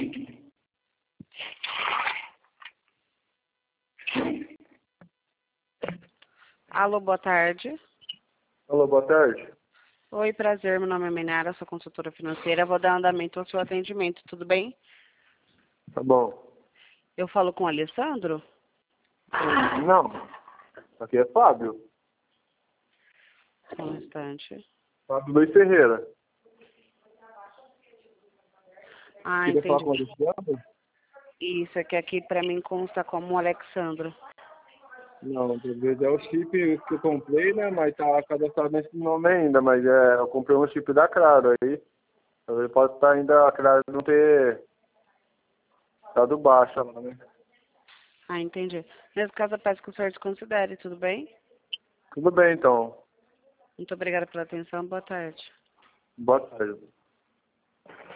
Alô, boa tarde. Alô, boa tarde. Oi, prazer, meu nome é Menara, sou consultora financeira. Vou dar andamento ao seu atendimento, tudo bem? Tá bom. Eu falo com o Alessandro? Não. Aqui é Fábio. Só um instante. Fábio Luiz Ferreira. Ah, Queria falar com o entendi. Alexandre? Isso, é que aqui pra mim consta como Alexandro. Não, talvez é o chip que eu comprei, né? Mas tá cadastrado nesse nome ainda. Mas eu comprei um chip da Claro aí. Talvez pode estar ainda a Claro não ter dado baixa lá, né? Ah, entendi. Nesse caso, eu peço que o senhor desconsidere, tudo bem? Tudo bem, então. Muito obrigada pela atenção, boa tarde. Boa tarde.